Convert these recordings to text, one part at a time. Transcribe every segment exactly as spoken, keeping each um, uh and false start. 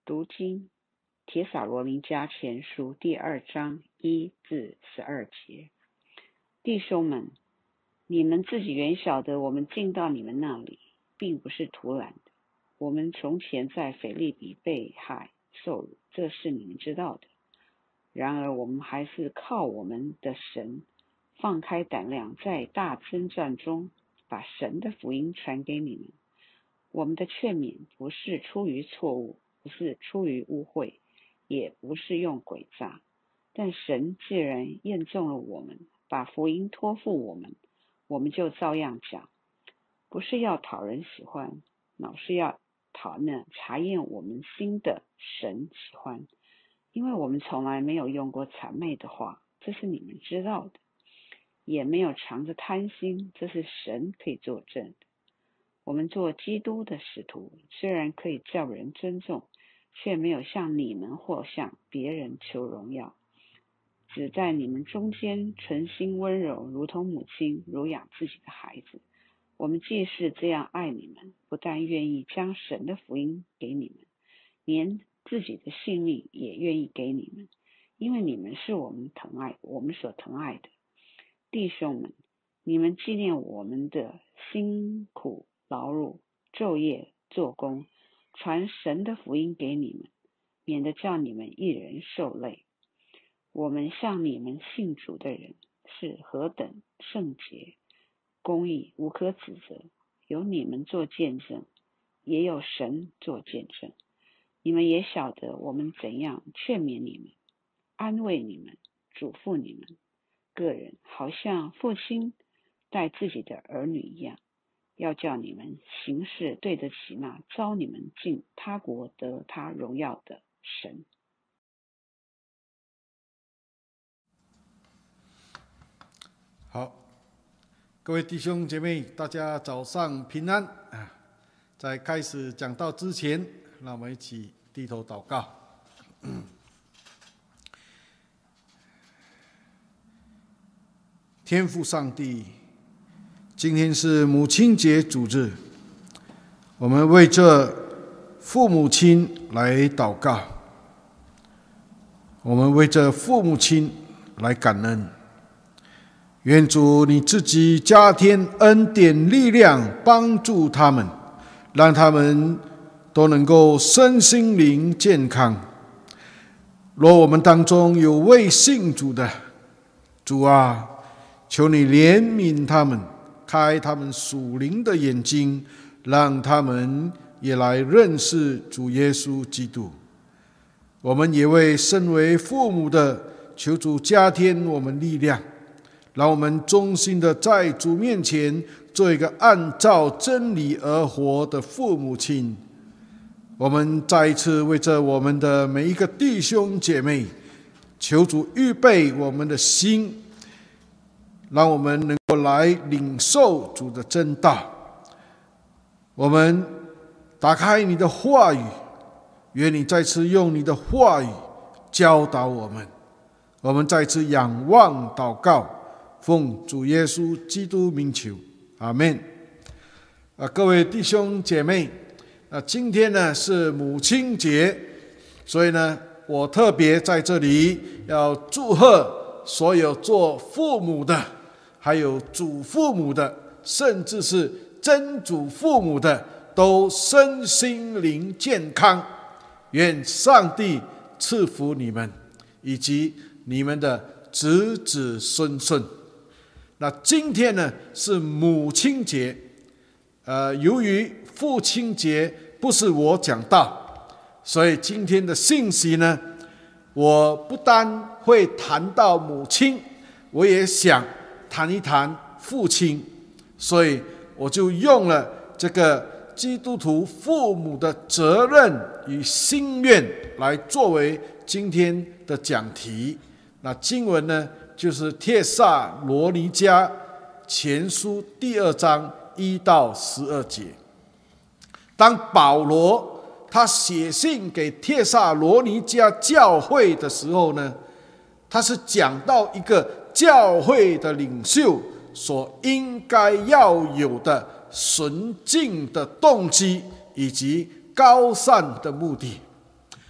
读经，帖撒罗尼迦前书第二章一至十二节。弟兄们，你们自己原晓得，我们进到你们那里，并不是突然的。我们从前在腓立比被害受辱，这是你们知道的。然而我们还是靠我们的神放开胆量，在大征战中把神的福音传给你们。我们的劝勉不是出于错误，不是出于污秽，也不是用诡诈，但神既然验中了我们，把福音托付我们，我们就照样讲，不是要讨人喜欢，乃是要讨那查验我们心的神喜欢。因为我们从来没有用过谄媚的话，这是你们知道的，也没有藏着贪心，这是神可以作证的。我们做基督的使徒，虽然可以叫人尊重，却没有向你们或向别人求荣耀，只在你们中间存心温柔，如同母亲乳养自己的孩子。我们既是这样爱你们，不但愿意将神的福音给你们，连自己的性命也愿意给你们，因为你们是我们疼爱我们所疼爱的。弟兄们，你们纪念我们的辛苦劳碌，昼夜做工，传神的福音给你们，免得叫你们一人受累。我们向你们信主的人是何等圣洁、公义，无可指责，有你们做见证，也有神做见证。你们也晓得我们怎样劝勉你们，安慰你们，嘱咐你们个人，好像父亲待自己的儿女一样，要叫你们行事对得起那召你们进他国得他荣耀的神。 好，各位弟兄姐妹，大家早上平安啊！在开始讲道之前，让我们一起低头祷告。天父上帝，今天是母亲节主日，我们为这父母亲来祷告，我们为这父母亲来感恩。愿主你自己加添恩典力量，帮助他们，让他们都能够身心灵健康。若我们当中有未信主的，主啊，求你怜悯他们，开他们属灵的眼睛，让他们也来认识主耶稣基督。我们也为身为父母的，求主加添我们力量，让我们忠心的在主面前做一个按照真理而活的父母亲。我们再一次为着我们的每一个弟兄姐妹，求主预备我们的心，让我们能够来领受主的真道。我们打开你的话语，愿你再次用你的话语教导我们。我们再次仰望祷告，奉主耶稣基督名求，阿们。啊，各位弟兄姐妹，啊，今天呢是母亲节，所以呢，我特别在这里要祝贺所有做父母的，还有祖父母的，甚至是曾祖父母的，都身心灵健康。愿上帝赐福你们，以及你们的子子孙孙。那今天呢是母亲节，呃，由于父亲节不是我讲道，所以今天的信息呢，我不单会谈到母亲，我也想谈一谈父亲，所以我就用了这个基督徒父母的责任与心愿来作为今天的讲题。那经文呢，就是帖撒罗尼迦前书第二章一到十二节。当保罗他写信给帖撒罗尼迦教会的时候呢，他是讲到一个教会的领袖所应该要有的纯净的动机以及高尚的目的。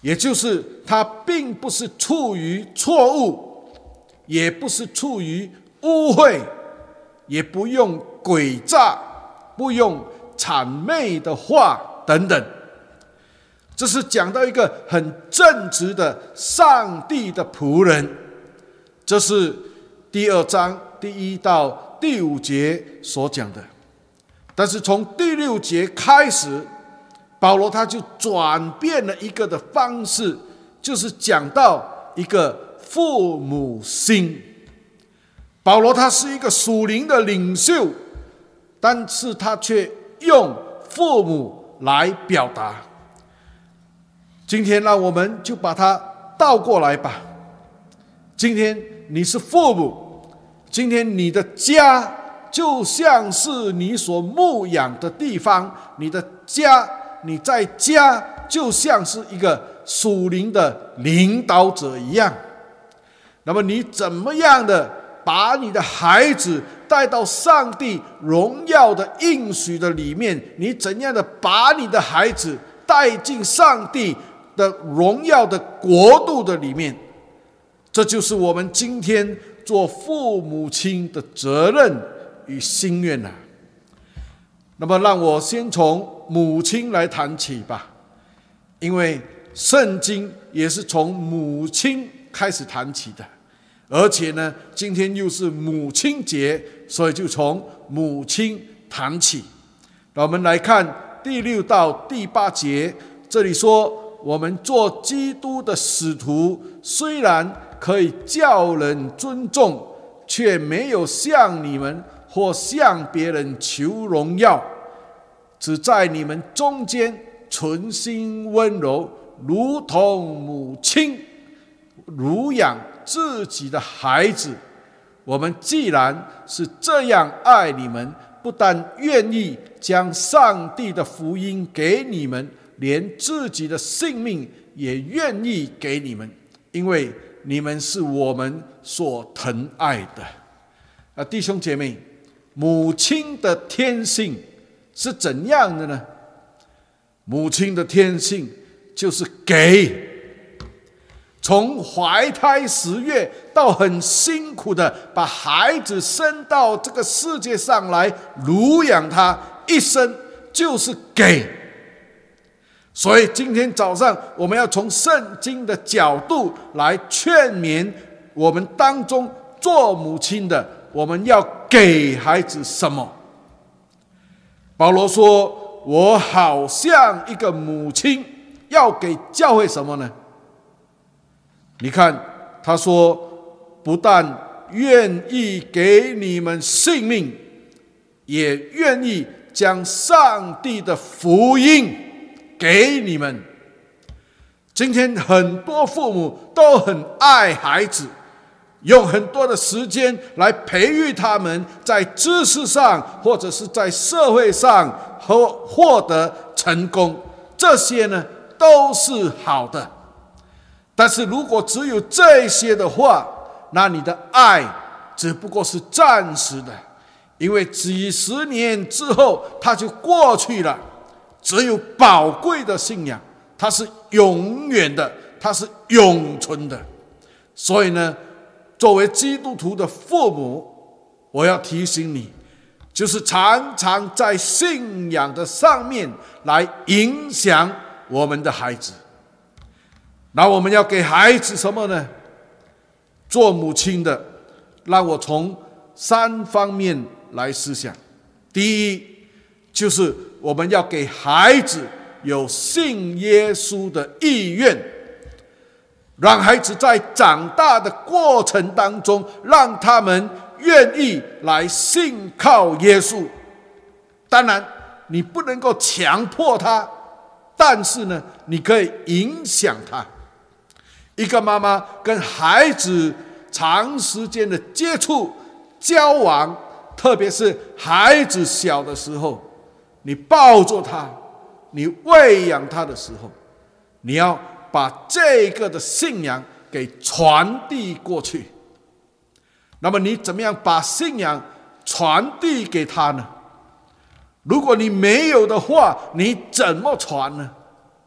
也就是他并不是处于错误，也不是处于污秽，也不用诡诈，不用谄媚的话等等。这是讲到一个很正直的上帝的仆人。这是第二章第一到第五节所讲的。但是从第六节开始，保罗他就转变了一个的方式，就是讲到一个父母心。保罗他是一个属灵的领袖，但是他却用父母来表达。今天让我们就把它倒过来吧。今天你是父母，今天你的家就像是你所牧养的地方，你的家，你在家就像是一个属灵的领导者一样。那么你怎么样的把你的孩子带到上帝荣耀的应许的里面？你怎样的把你的孩子带进上帝的荣耀的国度的里面？这就是我们今天做父母亲的责任与心愿啊。那么让我先从母亲来谈起吧，因为圣经也是从母亲开始谈起的，而且呢，今天又是母亲节，所以就从母亲谈起。那我们来看第六到第八节，这里说，我们做基督的使徒，虽然可以叫人尊重，却没有向你们或向别人求荣耀，只在你们中间存心温柔，如同母亲乳养自己的孩子。我们既然是这样爱你们，不但愿意将上帝的福音给你们，连自己的性命也愿意给你们，因为你们是我们所疼爱的。啊，弟兄姐妹，母亲的天性是怎样的呢？母亲的天性就是给，从怀胎十月到很辛苦的把孩子生到这个世界上来，乳养他一生就是给。所以今天早上我们要从圣经的角度来劝勉我们当中做母亲的，我们要给孩子什么？保罗说，我好像一个母亲，要给教会什么呢？你看他说，不但愿意给你们性命，也愿意将上帝的福音给你们。今天很多父母都很爱孩子，用很多的时间来培育他们在知识上或者是在社会上和获得成功，这些呢都是好的。但是如果只有这些的话，那你的爱只不过是暂时的，因为几十年之后它就过去了。只有宝贵的信仰，它是永远的，它是永存的。所以呢，作为基督徒的父母，我要提醒你，就是常常在信仰的上面来影响我们的孩子。那我们要给孩子什么呢？做母亲的，让我从三方面来思想。第一，就是我们要给孩子有信耶稣的意愿，让孩子在长大的过程当中，让他们愿意来信靠耶稣。当然你不能够强迫他，但是呢，你可以影响他。一个妈妈跟孩子长时间的接触交往，特别是孩子小的时候，你抱住他，你喂养他的时候，你要把这个的信仰给传递过去。那么你怎么样把信仰传递给他呢？如果你没有的话，你怎么传呢？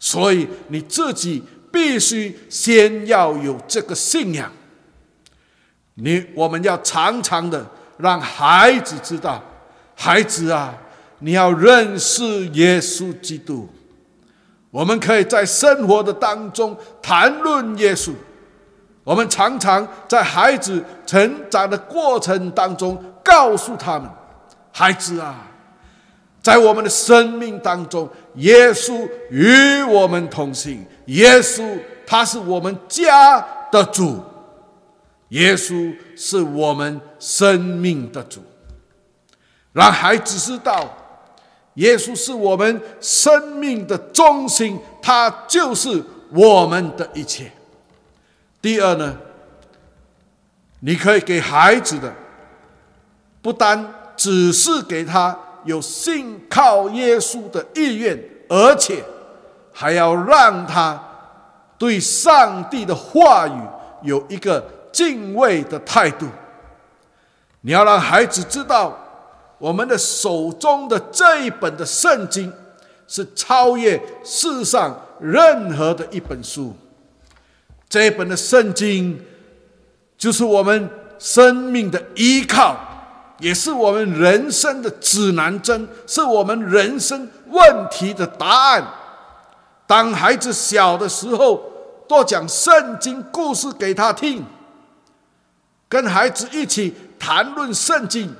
所以你自己必须先要有这个信仰。你我们要常常的让孩子知道，孩子啊，你要认识耶稣基督。我们可以在生活的当中谈论耶稣，我们常常在孩子成长的过程当中告诉他们，孩子啊，在我们的生命当中，耶稣与我们同行，耶稣他是我们家的主，耶稣是我们生命的主。让孩子知道耶稣是我们生命的中心，他就是我们的一切。第二呢，你可以给孩子的，不单只是给他有信靠耶稣的意愿，而且还要让他对上帝的话语有一个敬畏的态度。你要让孩子知道，我们的手中的这一本的圣经是超越世上任何的一本书。这一本的圣经就是我们生命的依靠，也是我们人生的指南针，是我们人生问题的答案。当孩子小的时候，多讲圣经故事给他听，跟孩子一起谈论圣经。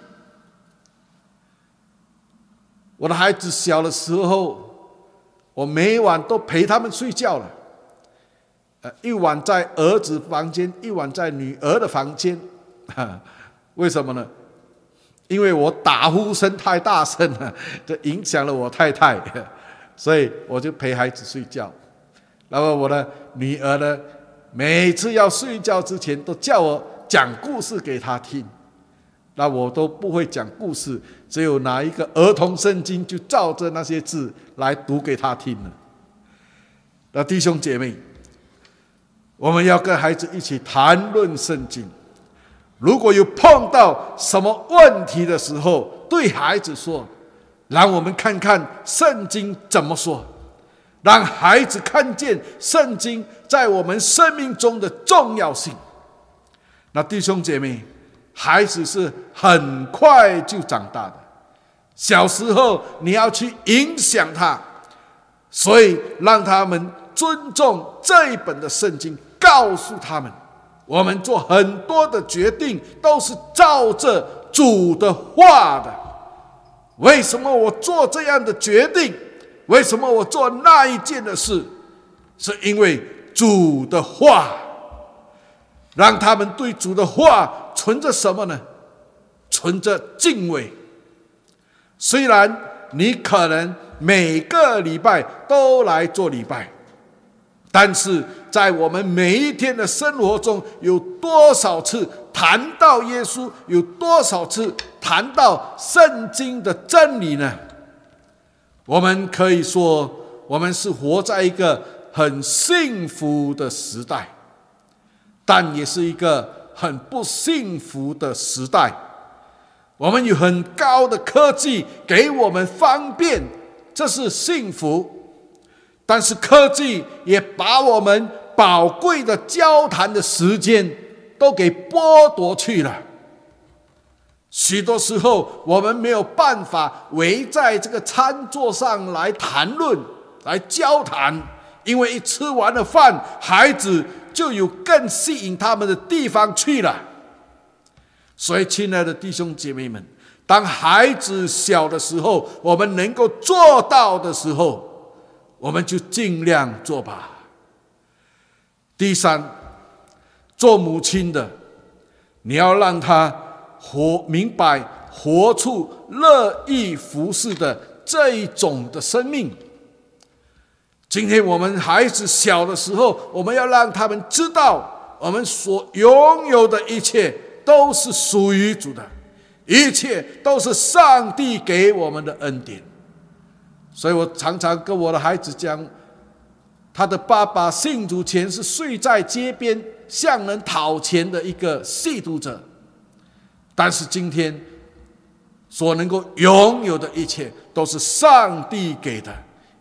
我的孩子小的时候，我每晚都陪他们睡觉了，呃，一晚在儿子房间，一晚在女儿的房间。为什么呢？因为我打呼声太大声了，这影响了我太太，所以我就陪孩子睡觉。然后我的女儿呢，每次要睡觉之前都叫我讲故事给她听，那我都不会讲故事，只有拿一个儿童圣经，就照着那些字来读给她听了。那弟兄姐妹，我们要跟孩子一起谈论圣经。如果有碰到什么问题的时候，对孩子说，让我们看看圣经怎么说，让孩子看见圣经在我们生命中的重要性。那弟兄姐妹，孩子是很快就长大的，小时候你要去影响他，所以让他们尊重这一本的圣经，告诉他们，我们做很多的决定都是照着主的话的。为什么我做这样的决定？为什么我做那一件的事？是因为主的话。让他们对主的话存着什么呢？存着敬畏。虽然你可能每个礼拜都来做礼拜，但是在我们每一天的生活中，有多少次谈到耶稣？有多少次谈到圣经的真理呢？我们可以说，我们是活在一个很幸福的时代，但也是一个很不幸福的时代。我们有很高的科技给我们方便，这是幸福，但是科技也把我们宝贵的交谈的时间都给剥夺去了。许多时候我们没有办法围在这个餐桌上来谈论，来交谈，因为一吃完了饭，孩子就有更吸引他们的地方去了。所以亲爱的弟兄姐妹们，当孩子小的时候，我们能够做到的时候，我们就尽量做吧。第三，做母亲的，你要让他活明白活出乐意服侍的这一种的生命。今天我们孩子小的时候，我们要让他们知道，我们所拥有的一切都是属于主的，一切都是上帝给我们的恩典。所以我常常跟我的孩子讲，他的爸爸信主前是睡在街边向人讨钱的一个吸毒者，但是今天所能够拥有的一切都是上帝给的，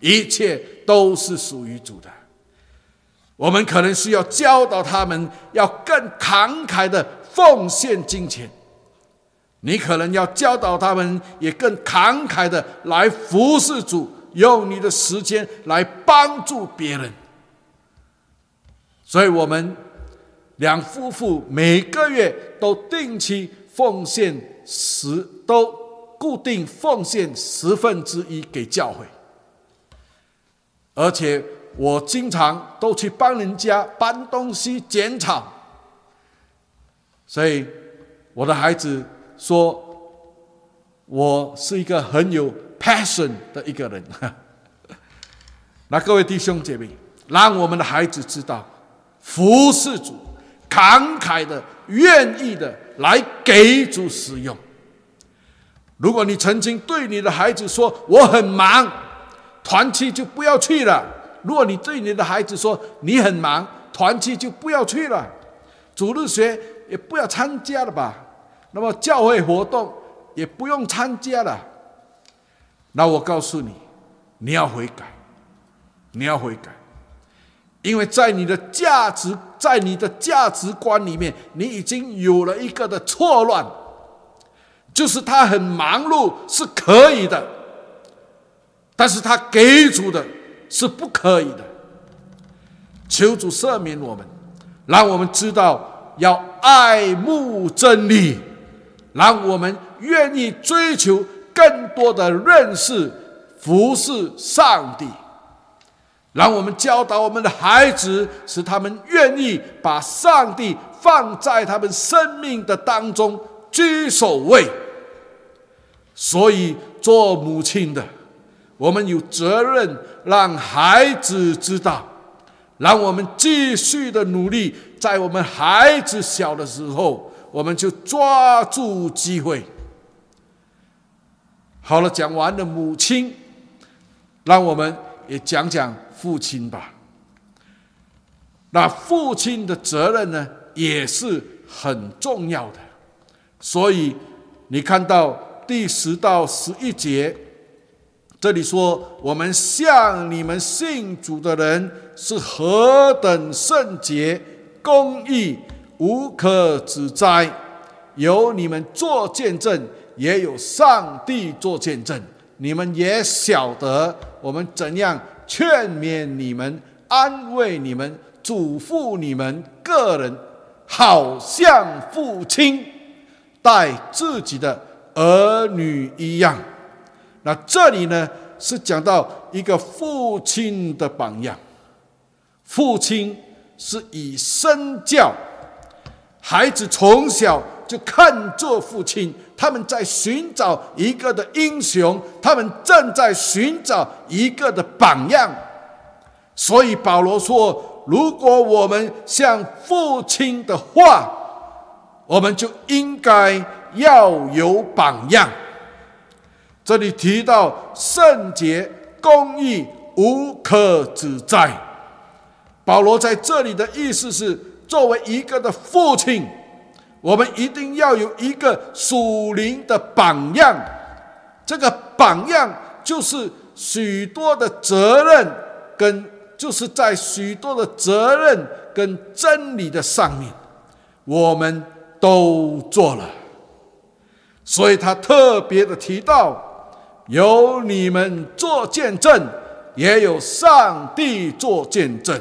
一切都是属于主的。我们可能需要教导他们要更慷慨的奉献金钱，你可能要教导他们也更慷慨的来服侍主，用你的时间来帮助别人。所以我们两夫妇每个月都定期奉献十，都固定奉献十分之一给教会，而且我经常都去帮人家搬东西、剪草。所以我的孩子说我是一个很有 passion 的一个人。那各位弟兄姐妹，让我们的孩子知道服侍主，慷慨的、愿意的来给主使用。如果你曾经对你的孩子说我很忙，团契就不要去了。如果你对你的孩子说你很忙，团契就不要去了，主日学也不要参加了吧，那么教会活动也不用参加了，那我告诉你，你要悔改，你要悔改，因为在你的价值，在你的价值观里面，你已经有了一个的错乱，就是他很忙碌是可以的，但是他给主的是不可以的。求主赦免我们，让我们知道要爱慕真理，让我们愿意追求更多的认识服侍上帝，让我们教导我们的孩子，使他们愿意把上帝放在他们生命的当中居首位。所以做母亲的，我们有责任让孩子知道，让我们继续的努力，在我们孩子小的时候，我们就抓住机会。好了，讲完了母亲，让我们也讲讲父亲吧。那父亲的责任呢，也是很重要的。所以你看到第十到十一节，这里说，我们向你们信主的人是何等圣洁、公义、无可指摘，有你们做见证，也有上帝做见证。你们也晓得我们怎样劝勉你们、安慰你们、嘱咐你们个人，好像父亲待自己的儿女一样。那这里呢，是讲到一个父亲的榜样。父亲是以身教，孩子从小就看作父亲，他们在寻找一个的英雄，他们正在寻找一个的榜样。所以保罗说，如果我们像父亲的话，我们就应该要有榜样。这里提到圣洁、公义、无可指摘。保罗在这里的意思是，作为一个的父亲，我们一定要有一个属灵的榜样。这个榜样就是许多的责任，跟就是在许多的责任跟真理的上面，我们都做了。所以他特别的提到，有你们做见证，也有上帝做见证。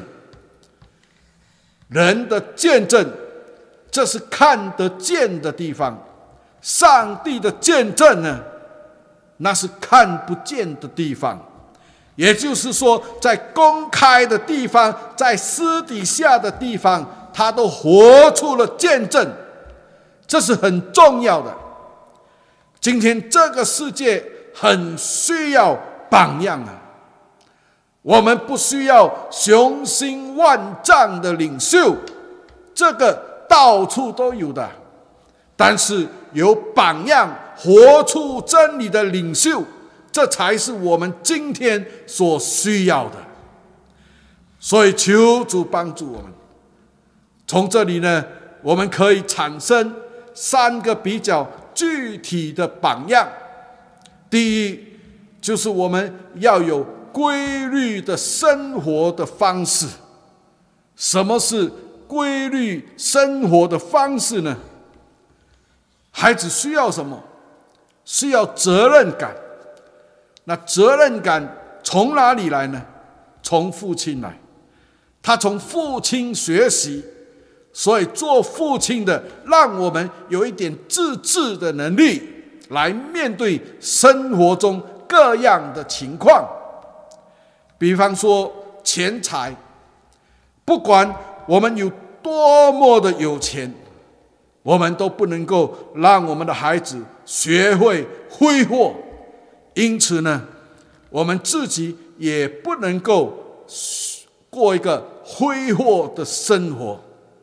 人的见证，这是看得见的地方；上帝的见证呢，那是看不见的地方。也就是说，在公开的地方，在私底下的地方，他都活出了见证，这是很重要的。今天这个世界很需要榜样啊！我们不需要雄心万丈的领袖，这个到处都有的，但是有榜样活出真理的领袖，这才是我们今天所需要的。所以求主帮助我们。从这里呢，我们可以产生三个比较具体的榜样。第一，就是我们要有规律的生活的方式。什么是规律生活的方式呢？孩子需要什么？需要责任感。那责任感从哪里来呢？从父亲来。他从父亲学习，所以做父亲的让我们有一点自制的能力，来面对生活中各样的情况。比方说钱财，不管我们有多么的有钱，我们都不能够让我们的孩子学会挥霍。因此呢，我们自己也不能够过一个挥霍的生活。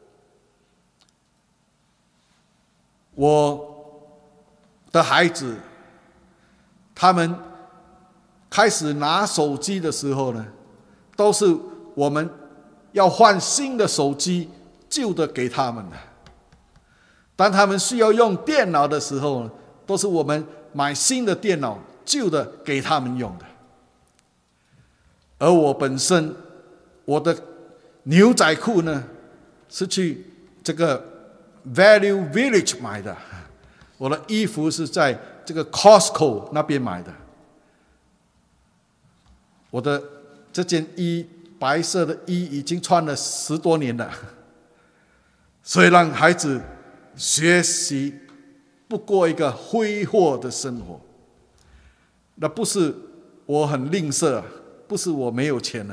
我的孩子，他们开始拿手机的时候呢，都是我们要换新的手机，旧的给他们的。当他们需要用电脑的时候，都是我们买新的电脑，旧的给他们用的。而我本身，我的牛仔裤呢，是去这个 Value Village 买的，我的衣服是在这个 Costco 那边买的。我的这件衣，白色的衣已经穿了十多年了，所以让孩子学习不过一个挥霍的生活。那不是我很吝啬，不是我没有钱了。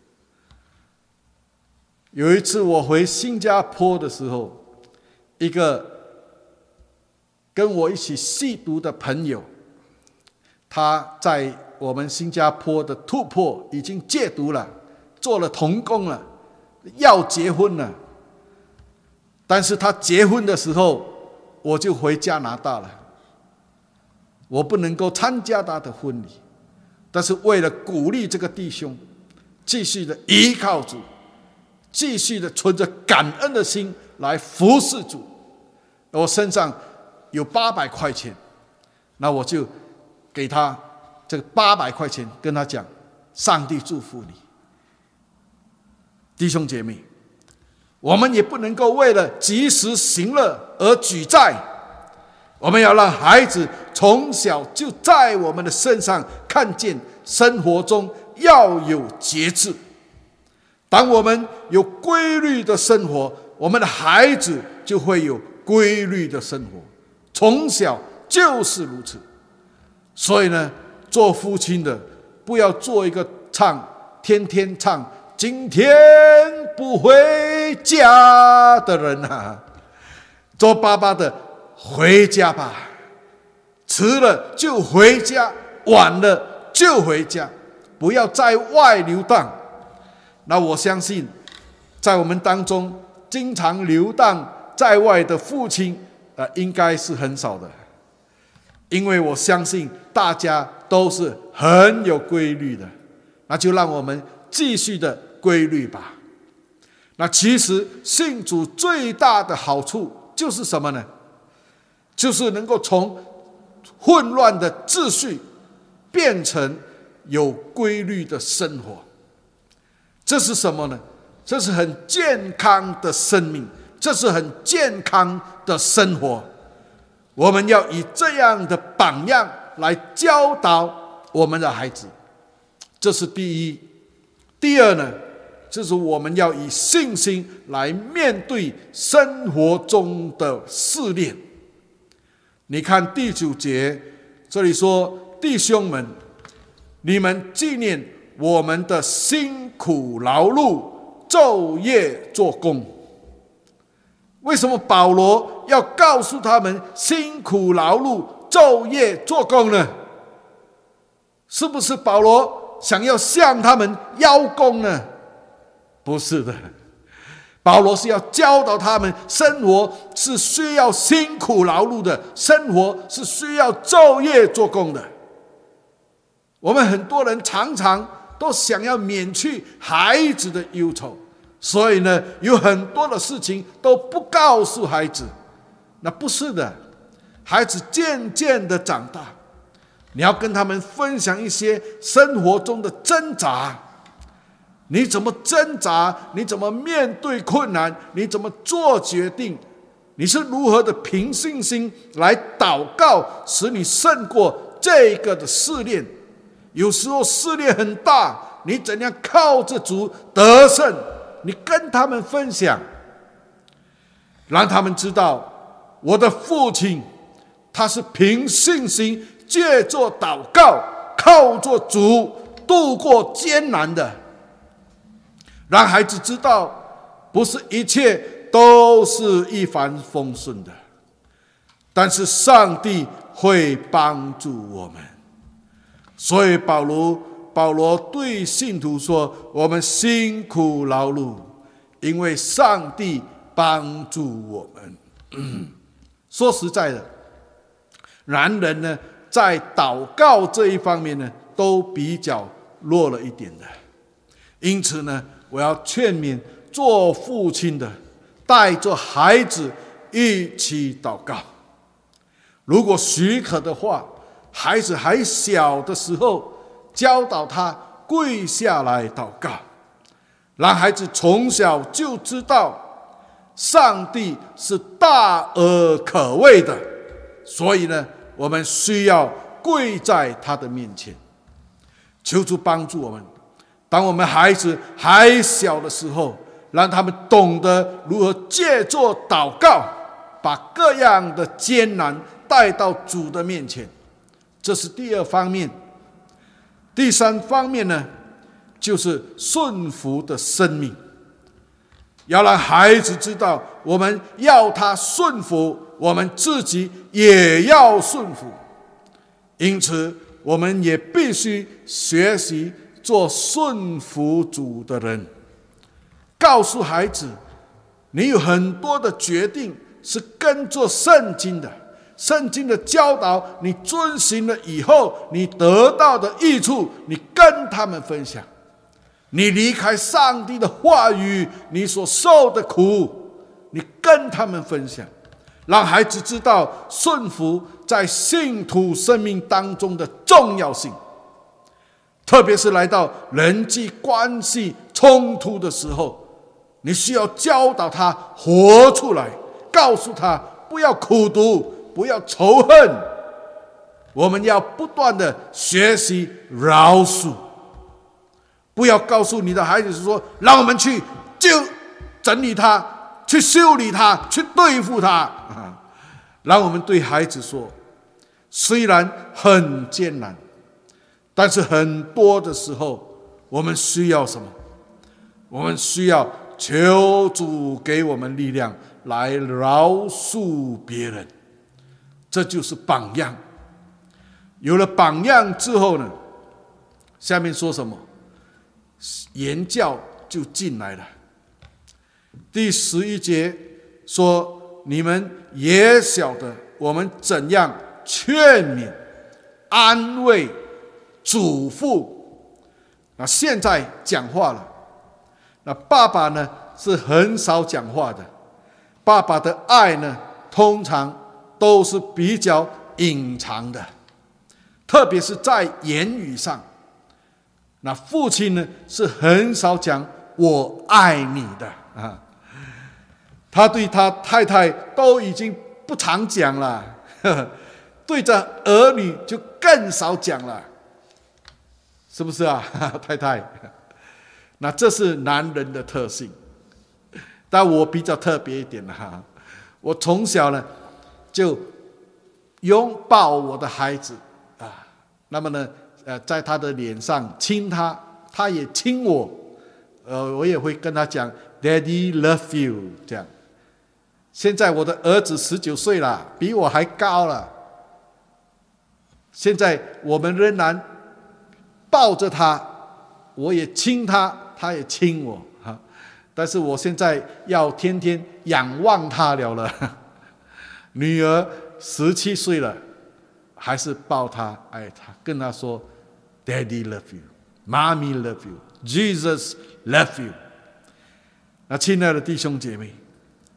有一次我回新加坡的时候，一个跟我一起吸毒的朋友，他在我们新加坡的突破已经戒毒了，做了童工了，要结婚了。但是他结婚的时候，我就回加拿大了，我不能够参加他的婚礼。但是为了鼓励这个弟兄继续的依靠主，继续的存着感恩的心来服侍主，我身上有八百块钱，那我就给他这个八百块钱，跟他讲：上帝祝福你。弟兄姐妹，我们也不能够为了及时行乐而举债，我们要让孩子从小就在我们的身上看见生活中要有节制。当我们有规律的生活，我们的孩子就会有规律的生活，从小就是如此。所以呢，做父亲的不要做一个唱天天唱今天不回家的人啊，做爸爸的回家吧，迟了就回家，晚了就回家，不要在外流荡。那我相信在我们当中经常流荡在外的父亲、呃、应该是很少的，因为我相信大家都是很有规律的。那就让我们继续的规律吧。那其实信主最大的好处就是什么呢？就是能够从混乱的秩序变成有规律的生活。这是什么呢？这是很健康的生命，这是很健康的生活。我们要以这样的榜样来教导我们的孩子，这是第一。第二呢，就是我们要以信心来面对生活中的试炼。你看第九节，这里说：弟兄们，你们纪念我们的辛苦劳碌，昼夜做工。为什么保罗要告诉他们辛苦劳碌，昼夜做工呢？是不是保罗想要向他们邀功呢？不是的，保罗是要教导他们，生活是需要辛苦劳碌的，生活是需要昼夜做工的。我们很多人常常都想要免去孩子的忧愁，所以呢，有很多的事情都不告诉孩子。那不是的，孩子渐渐的长大， 你要跟他们分享一些生活中的挣扎，你怎么挣扎，你怎么面对困难，你怎么做决定，你是如何的凭信心来祷告，使你胜过这个的试炼。有时候试炼很大，你怎样靠着主得胜，你跟他们分享，让他们知道我的父亲他是凭信心借着祷告靠着主度过艰难的。让孩子知道不是一切都是一帆风顺的，但是上帝会帮助我们。所以保罗保罗对信徒说，我们辛苦劳碌，因为上帝帮助我们。说实在的，男人呢在祷告这一方面呢都比较弱了一点的，因此呢我要劝勉做父亲的带着孩子一起祷告。如果许可的话，孩子还小的时候教导他跪下来祷告，让孩子从小就知道上帝是大而可畏的，所以呢我们需要跪在他的面前。求主帮助我们，当我们孩子还小的时候，让他们懂得如何借着祷告把各样的艰难带到主的面前。这是第二方面。第三方面呢，就是顺服的生命。要让孩子知道，我们要他顺服，我们自己也要顺服。因此我们也必须学习做顺服主的人。告诉孩子，你有很多的决定是跟着圣经的，圣经的教导你遵行了以后，你得到的益处你跟他们分享。你离开上帝的话语，你所受的苦你跟他们分享，让孩子知道顺服在信徒生命当中的重要性。特别是来到人际关系冲突的时候，你需要教导他活出来，告诉他不要苦毒，不要仇恨，我们要不断的学习饶恕。不要告诉你的孩子说，让我们去就整理他，去修理他，去对付他。让我们对孩子说，虽然很艰难，但是很多的时候我们需要什么？我们需要求主给我们力量来饶恕别人。这就是榜样。有了榜样之后呢，下面说什么？言教就进来了。第十一节说，你们也晓得我们怎样劝勉、安慰、嘱咐。那现在讲话了。那爸爸呢是很少讲话的，爸爸的爱呢通常都是比较隐藏的，特别是在言语上。那父亲呢是很少讲我爱你的啊，他对他太太都已经不常讲了，呵呵，对着儿女就更少讲了，是不是啊，太太？那这是男人的特性，但我比较特别一点哈，我从小呢就拥抱我的孩子啊，那么呢呃，在他的脸上亲他，他也亲我，呃，我也会跟他讲 Daddy love you 这样。现在我的儿子十九岁了，比我还高了。现在我们仍然抱着他，我也亲他，他也亲我哈。但是我现在要天天仰望他了了。女儿十七岁了，还是抱他爱他，跟他说 Daddy love you, Mommy love you, Jesus love you。 那亲爱的弟兄姐妹，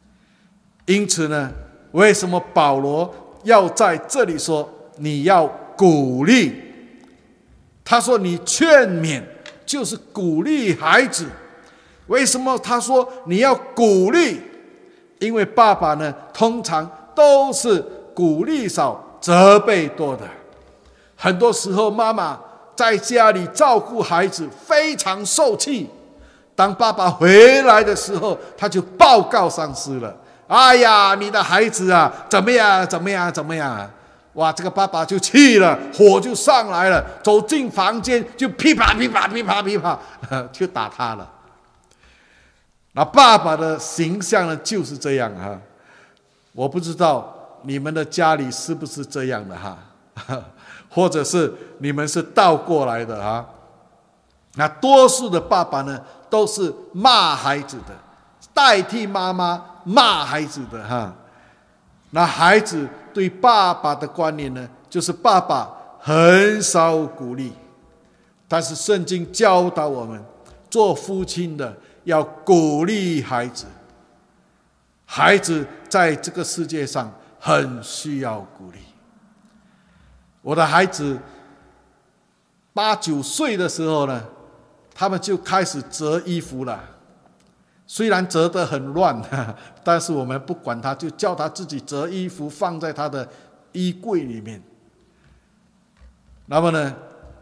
因此呢，为什么保罗要在这里说你要鼓励。他说你劝勉就是鼓励孩子。为什么他说你要鼓励？因为爸爸呢，通常都是鼓励少，责备多的。很多时候妈妈在家里照顾孩子非常受气，当爸爸回来的时候，他就报告上司了。哎呀，你的孩子啊，怎么样怎么样怎么样啊？哇，这个爸爸就气了，火就上来了，走进房间就噼啪噼啪噼啪噼啪，就打他了。那爸爸的形象呢，就是这样哈。我不知道你们的家里是不是这样的哈，或者是你们是倒过来的哈。那多数的爸爸呢，都是骂孩子的，代替妈妈骂孩子的哈。那孩子对爸爸的观念呢，就是爸爸很少鼓励，但是圣经教导我们，做父亲的要鼓励孩子。孩子在这个世界上很需要鼓励。我的孩子八九岁的时候呢，他们就开始折衣服了。虽然折得很乱，但是我们不管他，就叫他自己折衣服，放在他的衣柜里面。那么呢，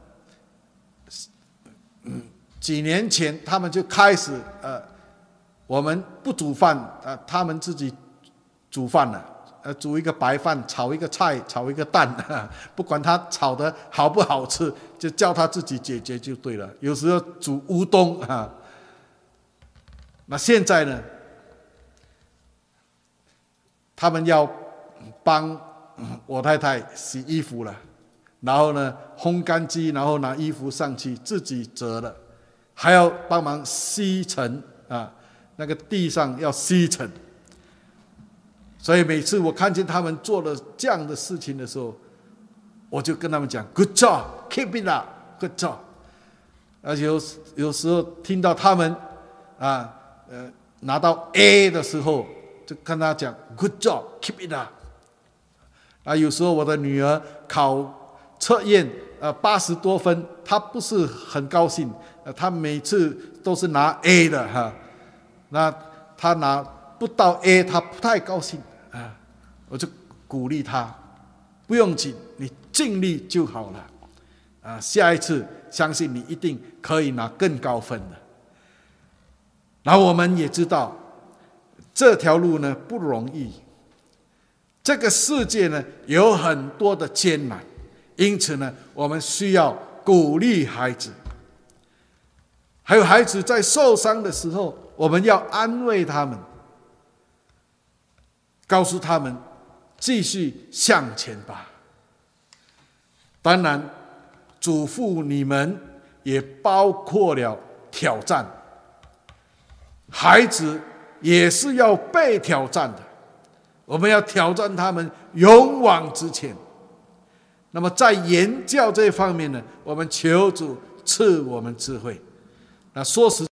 几年前他们就开始，呃，我们不煮饭，呃，他们自己煮饭了，呃，煮一个白饭，炒一个菜，炒一个蛋，不管他炒的好不好吃，就叫他自己解决就对了。有时候煮乌冬啊。那现在呢，他们要帮我太太洗衣服了，然后呢烘干机，然后拿衣服上去自己折了，还要帮忙吸尘啊，那个地上要吸尘。所以每次我看见他们做了这样的事情的时候，我就跟他们讲 Good job, keep it up, good job。 而且有有时候听到他们啊呃，拿到 A 的时候，就跟他讲 Good job, keep it up。 啊，有时候我的女儿考测验呃八十多分，她不是很高兴，呃，她每次都是拿 A 的哈。那她拿不到 A， 她不太高兴啊，我就鼓励她，不用紧，你尽力就好了啊，下一次相信你一定可以拿更高分的。然后我们也知道这条路呢不容易，这个世界呢有很多的艰难，因此呢我们需要鼓励孩子。还有孩子在受伤的时候，我们要安慰他们，告诉他们继续向前吧。当然嘱咐你们也包括了挑战，孩子也是要被挑战的，我们要挑战他们勇往直前。那么在言教这方面呢，我们求主赐我们智慧。那说实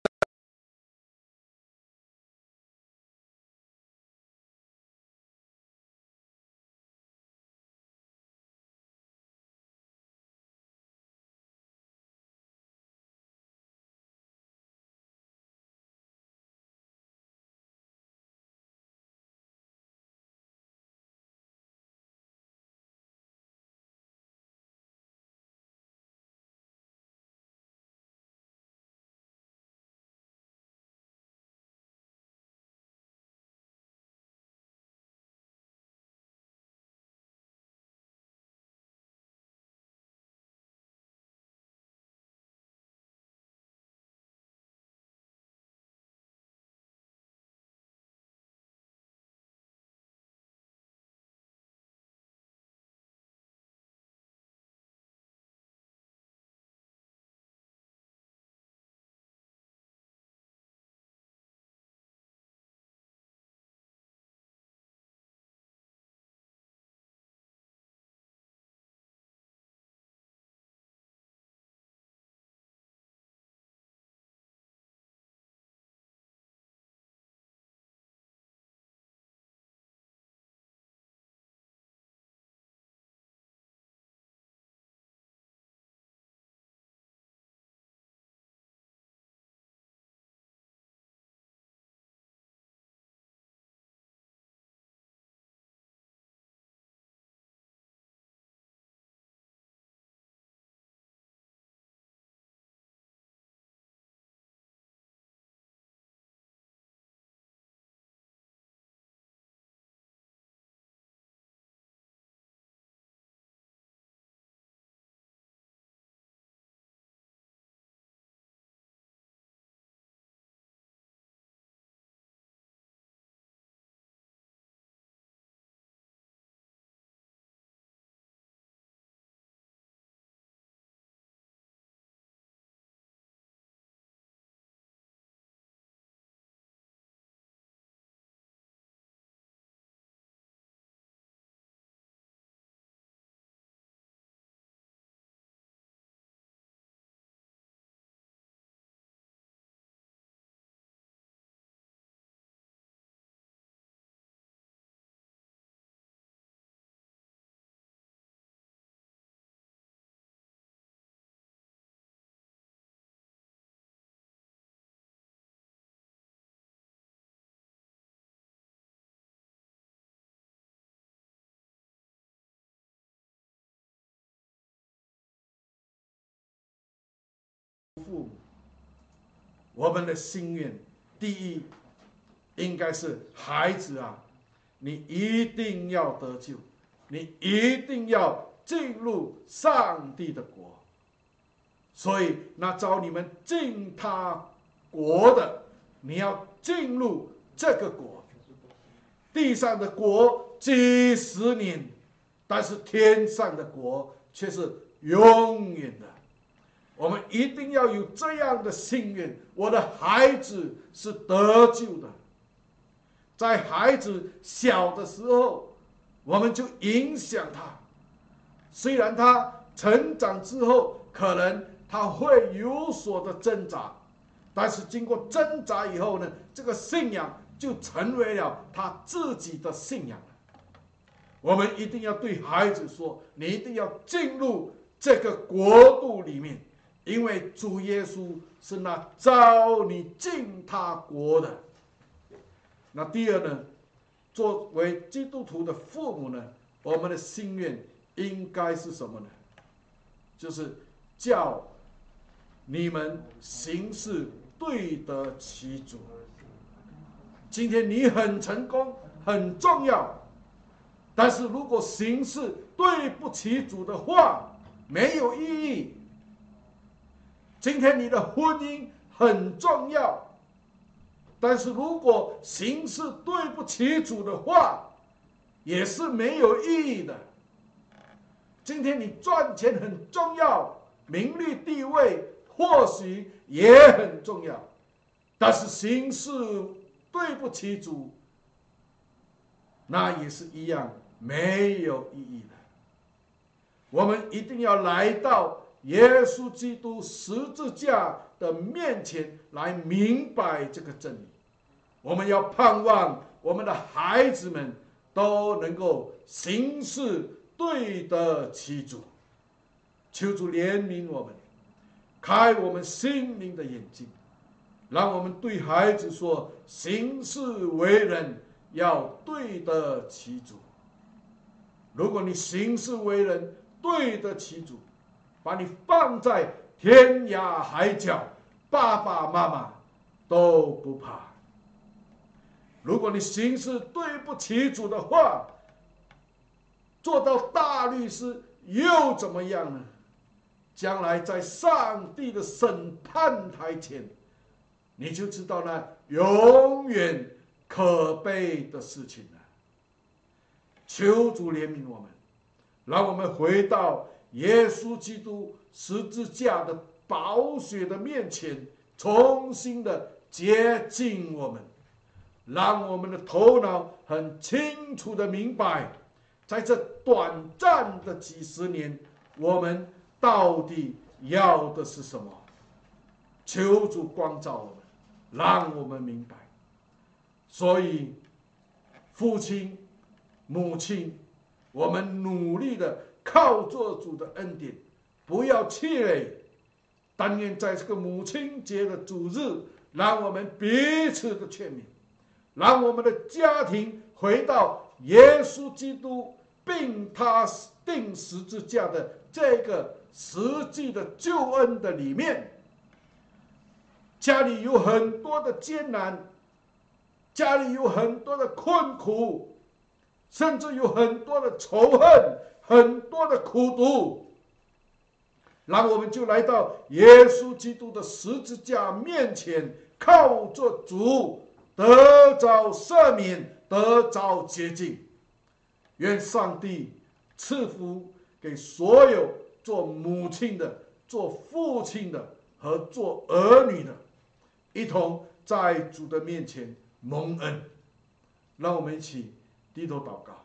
父母，我们的心愿，第一应该是孩子啊，你一定要得救，你一定要进入上帝的国。所以那招你们进他国的，你要进入这个国。地上的国几十年，但是天上的国却是永远的。我们一定要有这样的心愿，我的孩子是得救的。在孩子小的时候，我们就影响他，虽然他成长之后可能他会有所的挣扎，但是经过挣扎以后呢，这个信仰就成为了他自己的信仰了。我们一定要对孩子说，你一定要进入这个国度里面，因为主耶稣是那召你进他国的。那第二呢，作为基督徒的父母呢，我们的心愿应该是什么呢？就是叫你们行事对得起主。今天你很成功，很重要，但是如果行事对不起主的话，没有意义。今天你的婚姻很重要，但是如果行事对不起主的话，也是没有意义的。今天你赚钱很重要，名利地位或许也很重要，但是行事对不起主，那也是一样没有意义的。我们一定要来到耶稣基督十字架的面前来明白这个真理。我们要盼望我们的孩子们都能够行事对得起主。求主怜悯我们，开我们心灵的眼睛，让我们对孩子说，行事为人要对得起主。如果你行事为人对得起主，把你放在天涯海角，爸爸妈妈都不怕。如果你行事对不起主的话，做到大律师又怎么样呢？将来在上帝的审判台前，你就知道那永远可悲的事情了。求主怜悯我们，让我们回到耶稣基督十字架的宝血的面前，重新的接近我们，让我们的头脑很清楚的明白，在这短暂的几十年，我们到底要的是什么。求主光照我们，让我们明白。所以父亲母亲，我们努力的靠着主的恩典，不要气馁。但愿在这个母亲节的主日，让我们彼此的劝勉，让我们的家庭回到耶稣基督并他钉十字架的这个实际的救恩的里面。家里有很多的艰难，家里有很多的困苦，甚至有很多的仇恨，很多的苦毒，然后我们就来到耶稣基督的十字架面前，靠着主得着赦免，得着洁净。愿上帝赐福给所有做母亲的、做父亲的和做儿女的，一同在主的面前蒙恩。让我们一起低头祷告。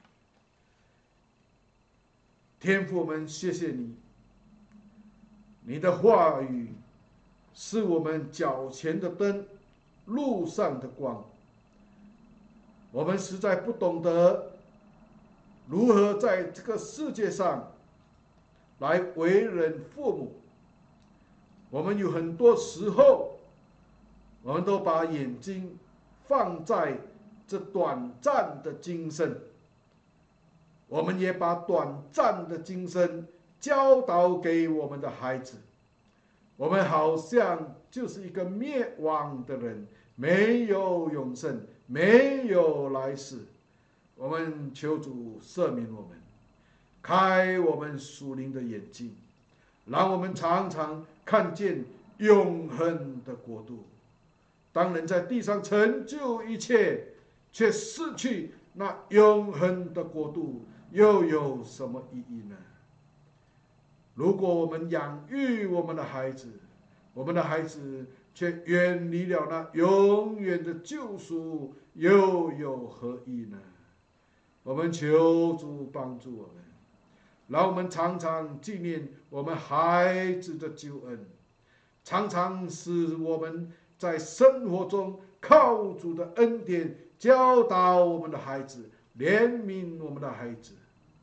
天父们，谢谢你，你的话语是我们脚前的灯，路上的光。我们实在不懂得如何在这个世界上来为人父母。我们有很多时候，我们都把眼睛放在这短暂的今生，我们也把短暂的今生教导给我们的孩子。 我们好像就是一个灭亡的人，没有永生，没有来世。我们求主赦免我们，开我们属灵的眼睛，让我们常常看见永恒的国度。当人在地上成就一切，却失去那永恒的国度，又有什么意义呢？如果我们养育我们的孩子，我们的孩子却远离了那永远的救赎，又有何意呢？我们求主帮助我们，让我们常常纪念我们孩子的救恩，常常使我们在生活中靠主的恩典教导我们的孩子，怜悯我们的孩子。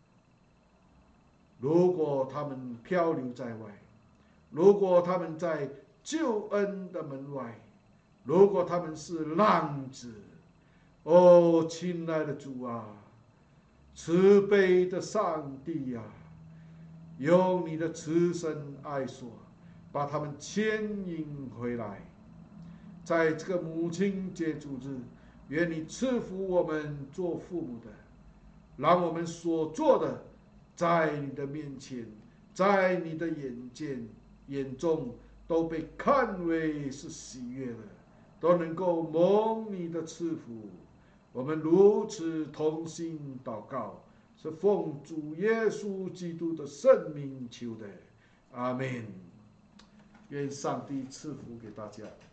如果他们漂流在外，如果他们在救恩的门外，如果他们是浪子，哦，亲爱的主啊，慈悲的上帝呀、啊，用你的慈神爱所把他们牵引回来。在这个母亲节主日，愿你赐福我们做父母的，让我们所做的在你的面前，在你的眼见眼中都被看为是喜悦的，都能够蒙你的赐福。我们如此同心祷告，是奉主耶稣基督的圣名求的，阿们。愿上帝赐福给大家。